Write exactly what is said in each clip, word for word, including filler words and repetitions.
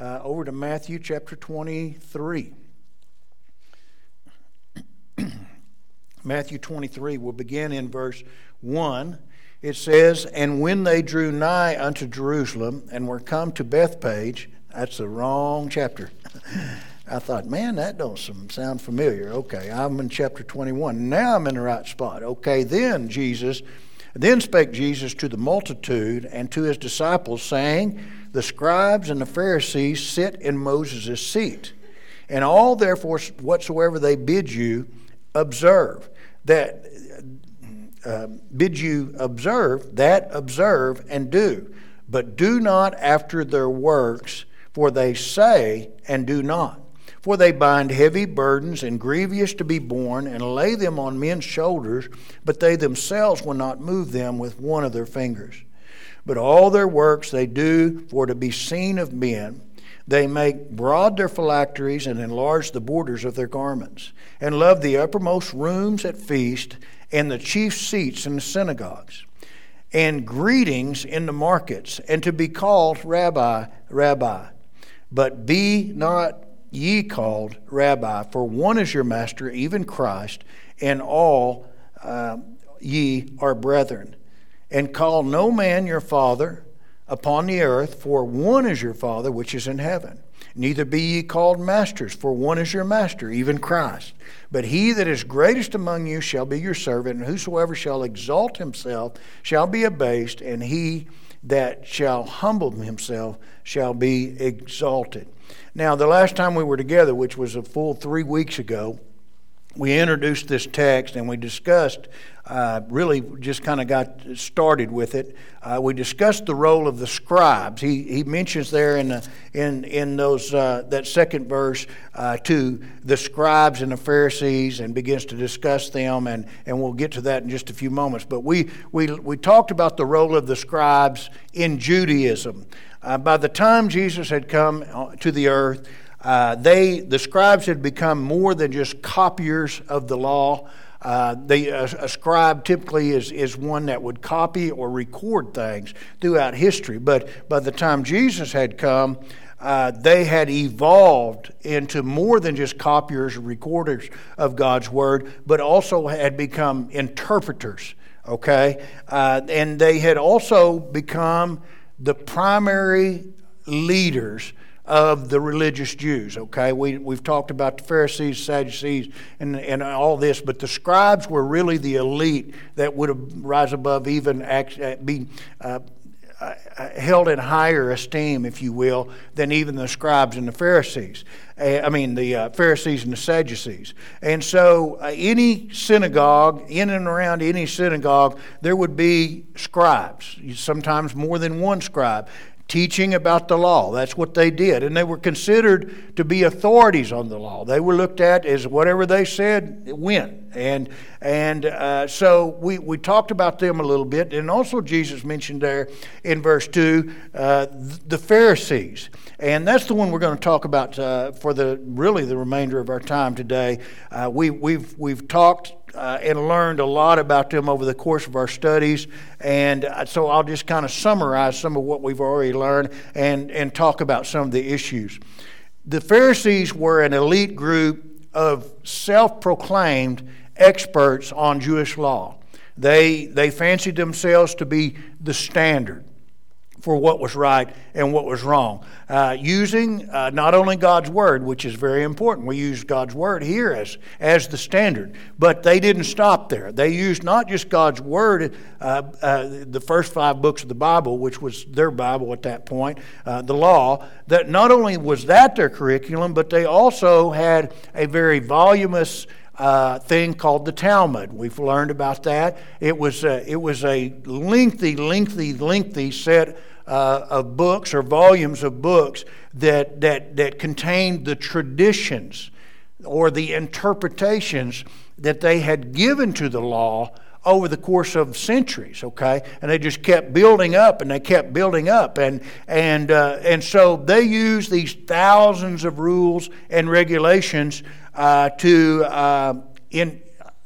uh, over to Matthew chapter twenty-three. Matthew twenty-three, we'll begin in verse one. It says, "And when they drew nigh unto Jerusalem, and were come to Bethphage," that's the wrong chapter. I thought, man, that don't sound familiar. Okay, I'm in chapter twenty-one. Now I'm in the right spot. Okay, then Jesus, then spake Jesus to the multitude and to his disciples, saying, The scribes and the Pharisees sit in Moses' seat. And all therefore whatsoever they bid you, observe. That uh, bid you observe, that observe and do. But do not after their works, for they say and do not. For they bind heavy burdens and grievous to be borne, and lay them on men's shoulders, but they themselves will not move them with one of their fingers. But all their works they do for to be seen of men. They make broad their phylacteries and enlarge the borders of their garments, and love the uppermost rooms at feast, and the chief seats in the synagogues, and greetings in the markets, and to be called Rabbi, Rabbi. But be not ye called Rabbi, for one is your master, even Christ, and all uh, ye are brethren. And call no man your father upon the earth, for one is your Father which is in heaven. Neither be ye called masters, for one is your master, even Christ. But he that is greatest among you shall be your servant, and whosoever shall exalt himself shall be abased, and he that shall humble himself shall be exalted. Now, the last time we were together, which was a full three weeks ago, we introduced this text and we discussed, uh, really just kind of got started with it. Uh, we discussed the role of the scribes. He he mentions there in the, in in those uh, that second verse uh, to the scribes and the Pharisees, and begins to discuss them, and, and we'll get to that in just a few moments. But we we we talked about the role of the scribes in Judaism. Uh, by the time Jesus had come to the earth, Uh, they, the scribes had become more than just copiers of the law. Uh, they, a, a scribe typically is, is one that would copy or record things throughout history. But by the time Jesus had come, uh, they had evolved into more than just copiers or recorders of God's Word, but also had become interpreters, okay? Uh, and they had also become the primary leaders of the religious Jews, okay? We, we've talked about the Pharisees, Sadducees, and, and all this, but the scribes were really the elite that would have rise above, even act, be uh, held in higher esteem, if you will, than even the scribes and the Pharisees. I mean, the uh, Pharisees and the Sadducees. And so uh, any synagogue, in and around any synagogue, there would be scribes, sometimes more than one scribe, teaching about the law. That's what they did. And they were considered to be authorities on the law. They were looked at as whatever they said, it went. And and uh, so we, we talked about them a little bit. And also Jesus mentioned there in verse two, uh, the Pharisees. And that's the one we're going to talk about uh, for the really the remainder of our time today. Uh, we, we've we've talked Uh, and learned a lot about them over the course of our studies. And uh, so I'll just kind of summarize some of what we've already learned and, and talk about some of the issues. The Pharisees were an elite group of self-proclaimed experts on Jewish law. They, they fancied themselves to be the standard for what was right and what was wrong, uh, using uh, not only God's Word, which is very important. We use God's Word here as, as the standard, but they didn't stop there. They used not just God's Word, uh, uh, the first five books of the Bible, which was their Bible at that point, uh, the law, that not only was that their curriculum, but they also had a very voluminous Uh, thing called the Talmud. We've learned about that. It was a, it was a lengthy, lengthy, lengthy set uh, of books or volumes of books that that that contained the traditions or the interpretations that they had given to the law over the course of centuries, okay? And they just kept building up, and they kept building up. And and uh, and so they used these thousands of rules and regulations uh, to uh, in,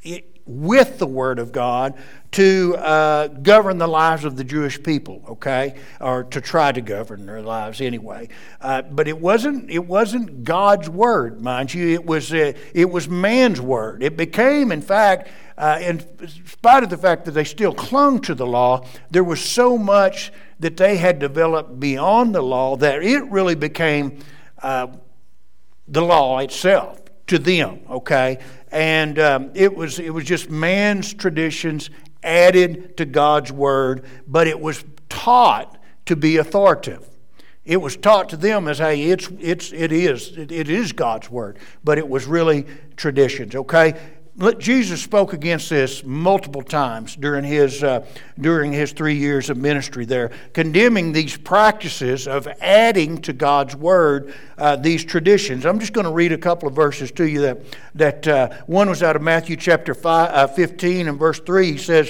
with the Word of God to uh, govern the lives of the Jewish people, okay, or to try to govern their lives anyway. Uh, but it wasn't it wasn't God's Word, mind you. It was uh, it was man's word. It became, in fact, uh, in spite of the fact that they still clung to the law, there was so much that they had developed beyond the law that it really became uh, the law itself to them, okay? And um, it was it was just man's traditions added to God's Word, but it was taught to be authoritative. It was taught to them as, hey, it's it's it is it, it is God's Word, but it was really traditions, okay? Jesus spoke against this multiple times during his uh, during his three years of ministry there, condemning these practices of adding to God's Word uh, these traditions. I'm just going to read a couple of verses to you. That that uh, one was out of Matthew chapter five, uh, fifteen and verse three. He says,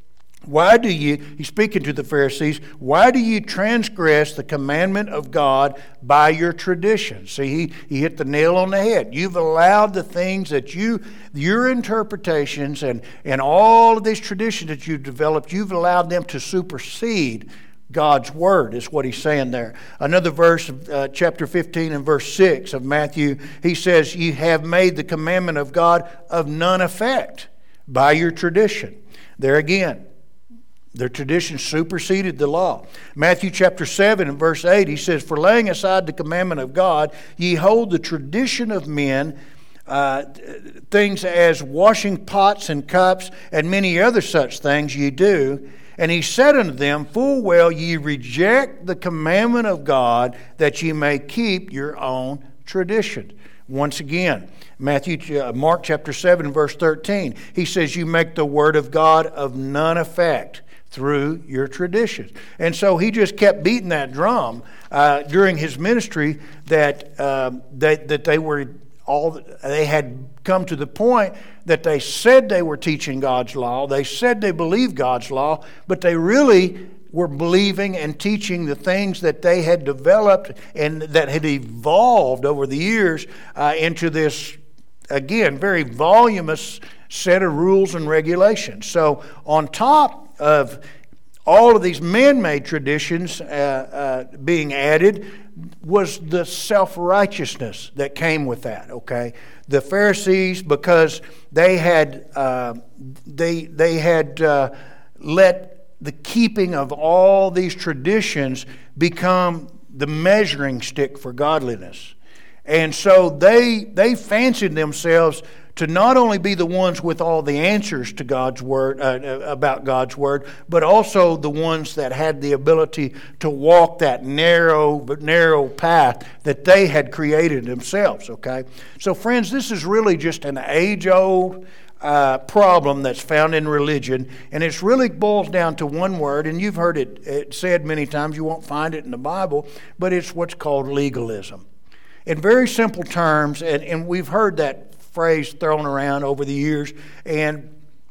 "Why do you?" He's speaking to the Pharisees. "Why do you transgress the commandment of God by your tradition?" See, he, he hit the nail on the head. You've allowed the things that you, your interpretations and, and all of these traditions that you've developed, you've allowed them to supersede God's Word, is what he's saying there. Another verse, uh, chapter fifteen and verse six of Matthew, he says, "You have made the commandment of God of none effect by your tradition." There again, their tradition superseded the law. Matthew chapter seven and verse eight, he says, "For laying aside the commandment of God, ye hold the tradition of men, uh, things as washing pots and cups, and many other such things ye do. And he said unto them, Full well ye reject the commandment of God, that ye may keep your own tradition." Once again, Matthew, uh, Mark chapter seven verse thirteen, he says, "You make the word of God of none effect through your traditions." And so he just kept beating that drum uh, during his ministry that um, that that they were all they had come to the point that they said they were teaching God's law, they said they believed God's law, but they really were believing and teaching the things that they had developed and that had evolved over the years uh, into this, again, very voluminous set of rules and regulations. So on top of all of these man-made traditions uh, uh, being added was the self-righteousness that came with that, okay? The Pharisees, because they had uh, they they had uh, let the keeping of all these traditions become the measuring stick for godliness. And so they they fancied themselves to not only be the ones with all the answers to God's Word, uh, about God's Word, but also the ones that had the ability to walk that narrow, narrow path that they had created themselves, okay? So friends, this is really just an age-old uh, problem that's found in religion, and it really boils down to one word, and you've heard it, it said many times, you won't find it in the Bible, but it's what's called legalism. In very simple terms, and, and we've heard that phrase thrown around over the years, and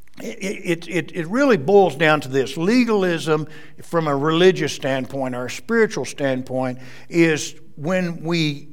it, it, it really boils down to this. Legalism, from a religious standpoint or a spiritual standpoint, is when we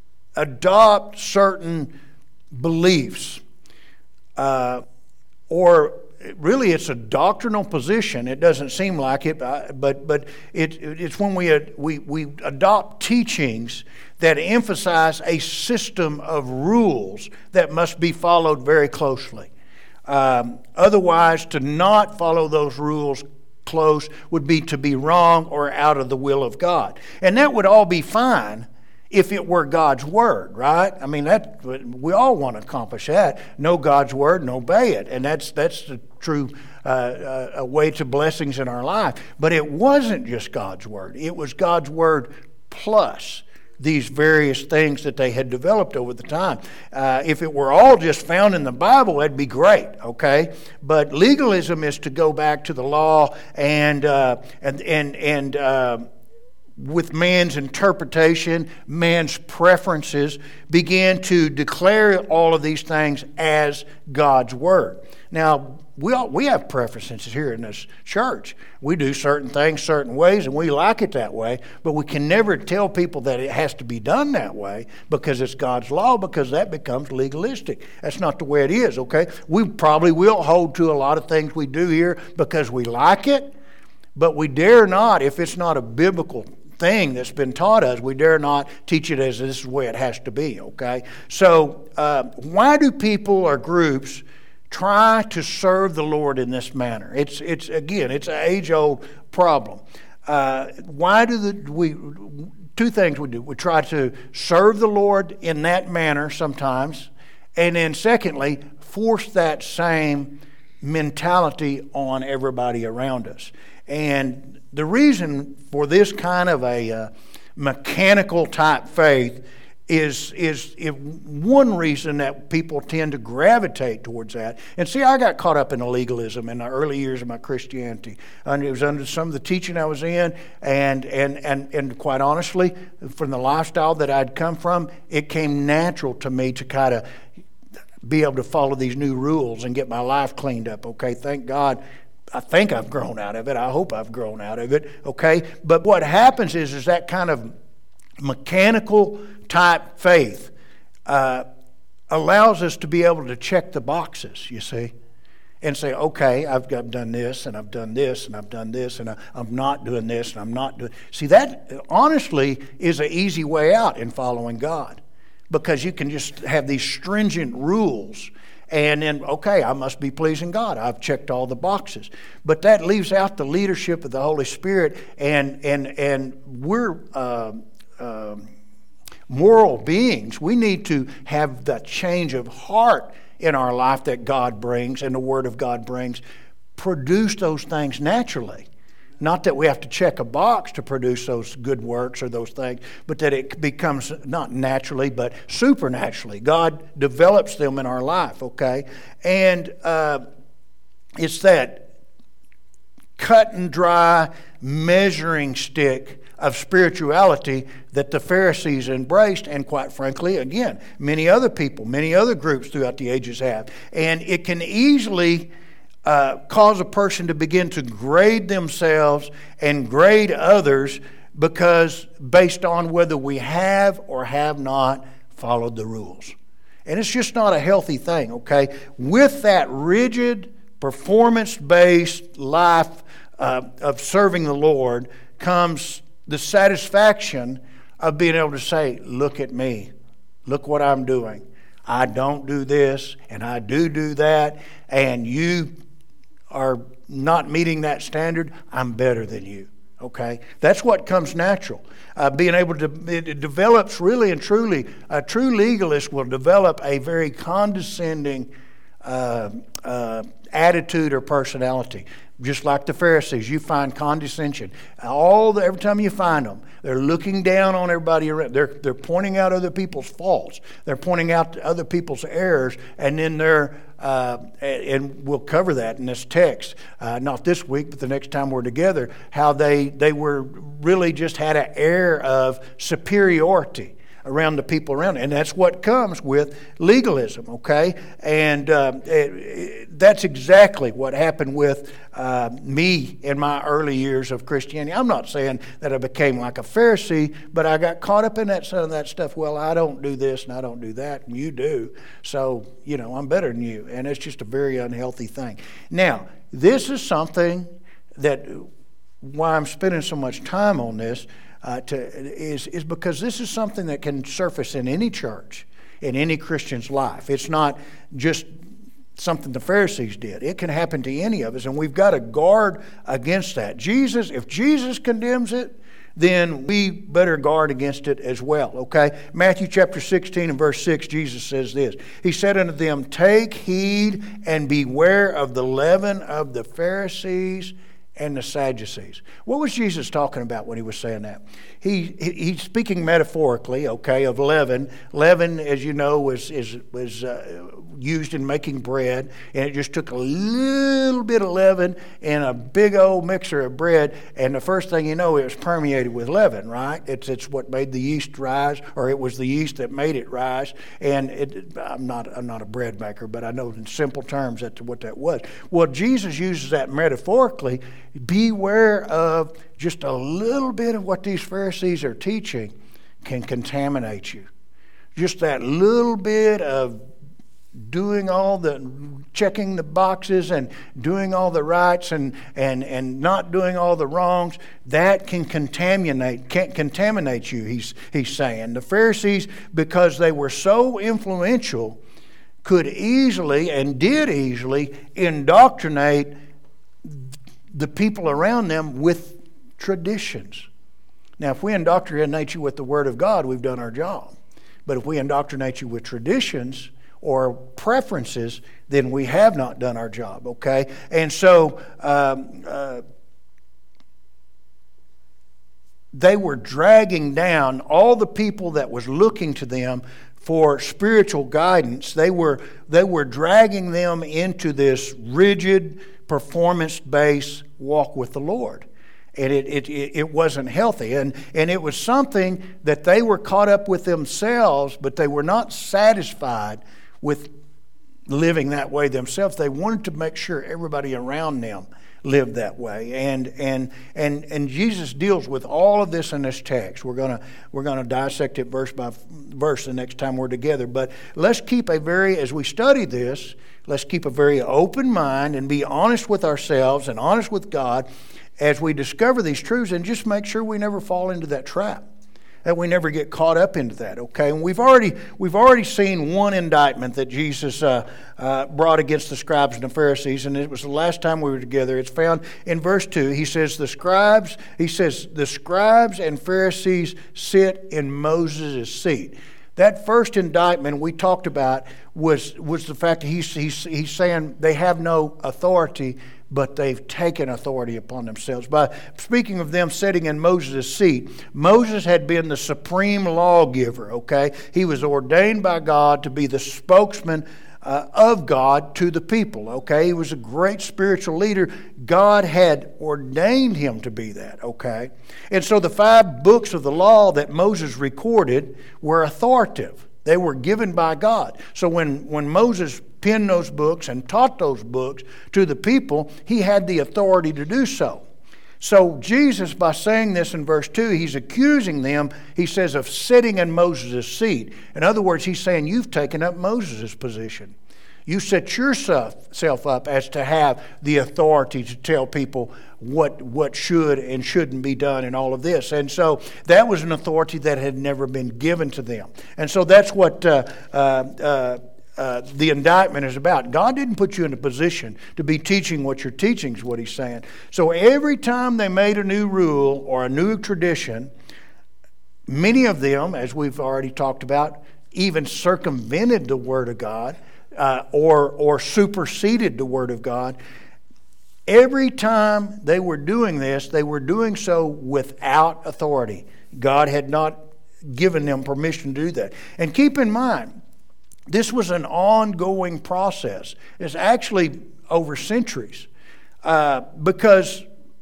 adopt certain beliefs, uh, or really it's a doctrinal position. It doesn't seem like it, but but it, it's when we we we adopt teachings that emphasize a system of rules that must be followed very closely. Um, otherwise, to not follow those rules close would be to be wrong or out of the will of God. And that would all be fine if it were God's Word, right? I mean, that we all want to accomplish that. Know God's Word and obey it. And that's that's the true uh, uh, a way to blessings in our life. But it wasn't just God's Word. It was God's Word plus these various things that they had developed over the time. Uh, if it were all just found in the Bible, that'd be great, okay? But legalism is to go back to the law and uh, and and and uh, with man's interpretation, man's preferences, began to declare all of these things as God's Word. Now, we all, we have preferences here in this church. We do certain things certain ways, and we like it that way, but we can never tell people that it has to be done that way because it's God's law, because that becomes legalistic. That's not the way it is, okay? We probably will hold to a lot of things we do here because we like it, but we dare not, if it's not a biblical thing that's been taught us, we dare not teach it as this is the way it has to be, okay? So uh, why do people or groups try to serve the Lord in this manner? It's it's again, it's an age-old problem. Uh, why do the we two things we do? We try to serve the Lord in that manner sometimes, and then secondly, force that same mentality on everybody around us. And the reason for this kind of a uh, mechanical type faith is is if one reason that people tend to gravitate towards that. And see, I got caught up in legalism in the early years of my Christianity. And it was under some of the teaching I was in, and and and and quite honestly, from the lifestyle that I'd come from, it came natural to me to kind of be able to follow these new rules and get my life cleaned up. Okay, thank God. I think I've grown out of it. I hope I've grown out of it. Okay, but what happens is is that kind of mechanical type faith uh, allows us to be able to check the boxes, you see, and say, okay, I've, I've done this, and I've done this, and I've done this, and I, I'm not doing this, and I'm not doing... See, that honestly is an easy way out in following God, because you can just have these stringent rules, and then, okay, I must be pleasing God. I've checked all the boxes. But that leaves out the leadership of the Holy Spirit, and and and we're... Uh, uh, moral beings. We need to have that change of heart in our life that God brings and the Word of God brings. Produce those things naturally. Not that we have to check a box to produce those good works or those things, but that it becomes not naturally, but supernaturally. God develops them in our life, okay? And uh, it's that cut and dry measuring stick of spirituality that the Pharisees embraced, and quite frankly, again, many other people, many other groups throughout the ages have. And it can easily uh, cause a person to begin to grade themselves and grade others because based on whether we have or have not followed the rules. And it's just not a healthy thing, okay? With that rigid, performance-based life uh, of serving the Lord comes the satisfaction of being able to say, look at me. Look what I'm doing. I don't do this, and I do do that, and you are not meeting that standard. I'm better than you. Okay? That's what comes natural. Uh, being able to, it develops really and truly, a true legalist will develop a very condescending uh, uh, attitude or personality. Just like the Pharisees, you find condescension. All the, every time you find them, they're looking down on everybody around. They're, they're pointing out other people's faults. They're pointing out other people's errors, and then they're, uh, and we'll cover that in this text, uh, not this week, but the next time we're together, how they, they were really just had an air of superiority around the people around it. And that's what comes with legalism, okay? And uh, it, it, that's exactly what happened with uh, me in my early years of Christianity. I'm not saying that I became like a Pharisee, but I got caught up in that some of that stuff. Well, I don't do this and I don't do that, and you do. So, you know, I'm better than you. And it's just a very unhealthy thing. Now, this is something that, why I'm spending so much time on this, Uh, to, is, is because this is something that can surface in any church, in any Christian's life. It's not just something the Pharisees did. It can happen to any of us, and we've got to guard against that. Jesus, if Jesus condemns it, then we better guard against it as well, okay? Matthew chapter sixteen and verse six, Jesus says this. He said unto them, take heed and beware of the leaven of the Pharisees and the Sadducees. What was Jesus talking about when he was saying that? He, he he's speaking metaphorically, okay, of leaven. Leaven, as you know, was is was uh, used in making bread, and it just took a little bit of leaven in a big old mixer of bread, and the first thing you know, it was permeated with leaven, right? It's it's what made the yeast rise, or it was the yeast that made it rise. And it, I'm not I'm not a bread maker, but I know in simple terms that's what that was. Well, Jesus uses that metaphorically. Beware of just a little bit of what these Pharisees are teaching can contaminate you. Just that little bit of doing all the, checking the boxes and doing all the rights and, and, and not doing all the wrongs, that can contaminate, can contaminate you, he's, he's saying. The Pharisees, because they were so influential, could easily and did easily indoctrinate the people around them with traditions. Now, if we indoctrinate you with the Word of God, we've done our job. But if we indoctrinate you with traditions or preferences, then we have not done our job, okay? And so um, uh, they were dragging down all the people that was looking to them for spiritual guidance. They were, they were dragging them into this rigid, performance-based walk with the Lord. And it, it, it wasn't healthy. And, and it was something that they were caught up with themselves, but they were not satisfied with living that way themselves. They wanted to make sure everybody around them lived that way. And and and and Jesus deals with all of this in this text. We're gonna we're gonna dissect it verse by verse the next time we're together. But let's keep a very, as we study this, let's keep a very open mind and be honest with ourselves and honest with God as we discover these truths, and just make sure we never fall into that trap, that we never get caught up into that, okay? And we've already we've already seen one indictment that Jesus uh, uh, brought against the scribes and the Pharisees, and it was the last time we were together. It's found in verse two. He says, the scribes, he says, the scribes and Pharisees sit in Moses' seat. That first indictment we talked about was, was the fact that he's, he's, he's saying they have no authority, but they've taken authority upon themselves. By speaking of them sitting in Moses' seat, Moses had been the supreme lawgiver, okay? He was ordained by God to be the spokesman uh, of God to the people, okay? He was a great spiritual leader. God had ordained him to be that, okay? And so the five books of the law that Moses recorded were authoritative. They were given by God. So when, when Moses penned those books and taught those books to the people, he had the authority to do so. So Jesus, by saying this in verse two, he's accusing them, he says, of sitting in Moses' seat. In other words, he's saying, you've taken up Moses' position. You set yourself up as to have the authority to tell people what what should and shouldn't be done in all of this. And so that was an authority that had never been given to them. And so that's what uh, uh, uh, uh, the indictment is about. God didn't put you in a position to be teaching what you're teaching, is what he's saying. So every time they made a new rule or a new tradition, many of them, as we've already talked about, even circumvented the Word of God. Uh, or or superseded the Word of God. Every time they were doing this, they were doing so without authority. God had not given them permission to do that. And keep in mind, this was an ongoing process. It's actually over centuries. Uh, because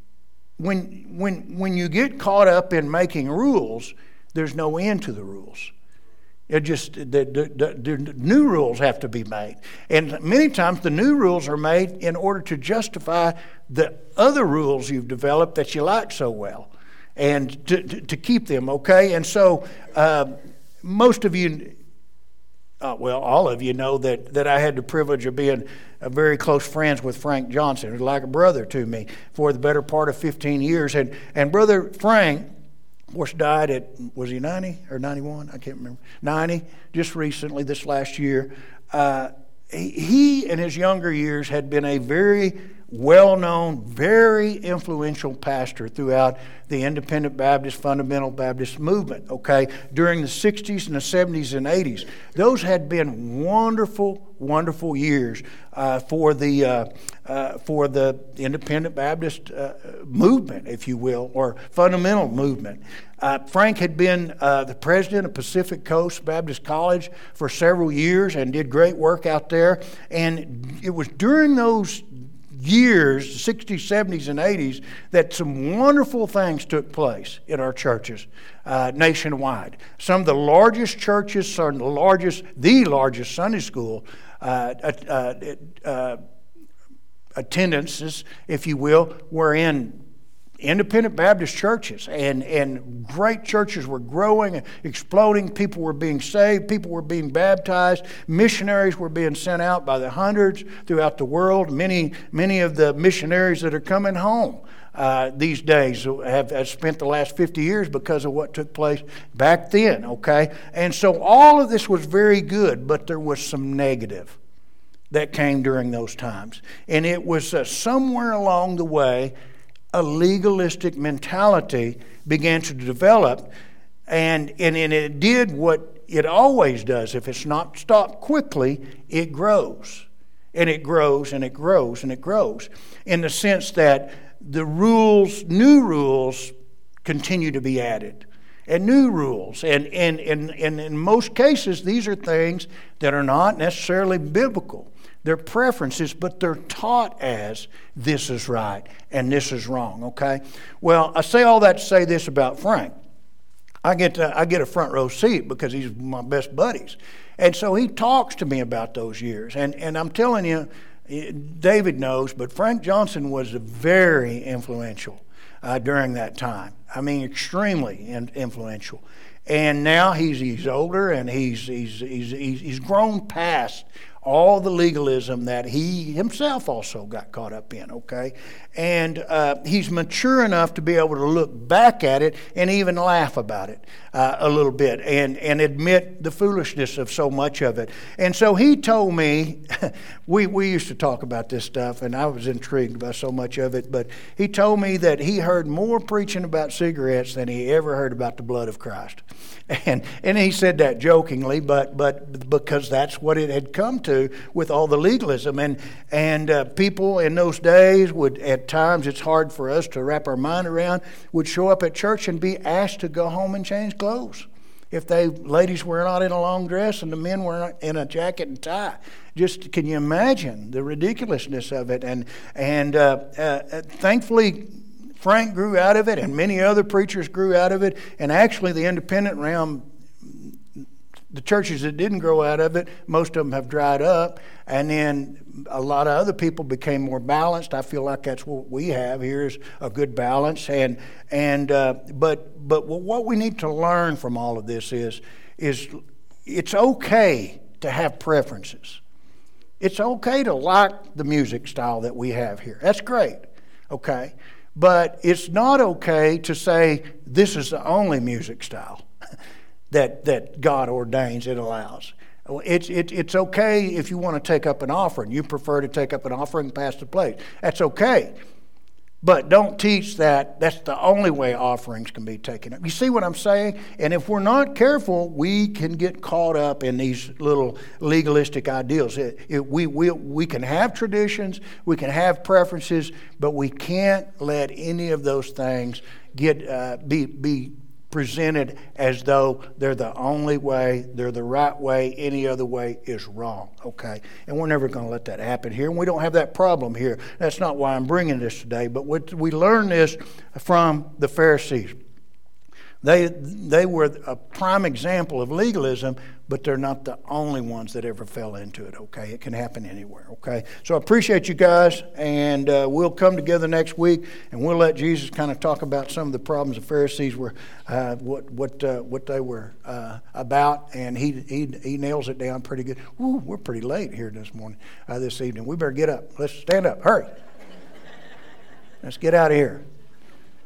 when, when, when you get caught up in making rules, there's no end to the rules. It just the, the, the, the new rules have to be made, and many times the new rules are made in order to justify the other rules you've developed that you like so well, and to, to, to keep them okay. And so uh, most of you, uh, well, all of you know that that I had the privilege of being a very close friends with Frank Johnson, who's like a brother to me for the better part of fifteen years, and and Brother Frank, of course, died at, was he ninety or ninety-one? I can't remember. ninety, just recently, this last year. Uh, he, he, in his younger years, had been a very well-known, very influential pastor throughout the Independent Baptist, Fundamental Baptist movement, okay, during the sixties and the seventies and eighties. Those had been wonderful, wonderful years uh, for the uh, uh, for the Independent Baptist uh, movement, if you will, or fundamental movement. Uh, Frank had been uh, the president of Pacific Coast Baptist College for several years and did great work out there. And it was during those years, the sixties, seventies, and eighties, that some wonderful things took place in our churches uh, nationwide. Some of the largest churches, some of the largest, the largest Sunday school uh, uh, uh, attendances, if you will, were in Independent Baptist churches, and, and great churches were growing, exploding. People were being saved. People were being baptized. Missionaries were being sent out by the hundreds throughout the world. Many, many of the missionaries that are coming home uh, these days have, have spent the last fifty years because of what took place back then, okay? And so all of this was very good, but there was some negative that came during those times. And it was uh, somewhere along the way, a legalistic mentality began to develop, and, and, and it did what it always does. If it's not stopped quickly, it grows. And it grows, and it grows, and it grows. In the sense that the rules, new rules, continue to be added. And new rules. And, and, and, and in most cases, these are things that are not necessarily biblical. They're preferences, but they're taught as this is right and this is wrong, okay? Well, I say all that to say this about Frank. I get to, I get a front row seat because he's my best buddies. And so he talks to me about those years. And, and I'm telling you, David knows, but Frank Johnson was very influential uh, during that time. I mean, extremely in, influential. And now he's he's older, and he's he's he's he's, he's grown past all the legalism that he himself also got caught up in, okay? And uh, he's mature enough to be able to look back at it and even laugh about it uh, a little bit and, and admit the foolishness of so much of it. And so he told me, we, we used to talk about this stuff, and I was intrigued by so much of it, but he told me that he heard more preaching about cigarettes than he ever heard about the blood of Christ. And and he said that jokingly, but but because that's what it had come to with all the legalism. And and uh, people in those days would, at times it's hard for us to wrap our mind around, would show up at church and be asked to go home and change clothes. If they, ladies were not in a long dress and the men were not in a jacket and tie. Just, can you imagine the ridiculousness of it? And, and uh, uh, thankfully, Frank grew out of it, and many other preachers grew out of it. And actually, the independent realm, the churches that didn't grow out of it, most of them have dried up. And then a lot of other people became more balanced. I feel like that's what we have here, is a good balance. And and uh, but but what we need to learn from all of this is is it's okay to have preferences. It's okay to like the music style that we have here. That's great. Okay. But it's not okay to say this is the only music style that that God ordains and allows. It's it, it's okay if you want to take up an offering. You prefer to take up an offering and pass the plate. That's okay. But don't teach that that's the only way offerings can be taken up. You see what I'm saying? And if we're not careful, we can get caught up in these little legalistic ideals. It, it, we, we, we can have traditions, we can have preferences, but we can't let any of those things get uh, be be presented as though they're the only way, they're the right way, any other way is wrong, okay? And we're never going to let that happen here, and we don't have that problem here. That's not why I'm bringing this today, but what, we learned this from the Pharisees. They, they were a prime example of legalism, but they're not the only ones that ever fell into it, okay? It can happen anywhere, okay? So I appreciate you guys, and uh, we'll come together next week, and we'll let Jesus kind of talk about some of the problems the Pharisees were, uh, what what uh, what they were uh, about, and he, he he nails it down pretty good. Ooh, we're pretty late here this morning, uh, this evening. We better get up. Let's stand up. Hurry. Let's get out of here.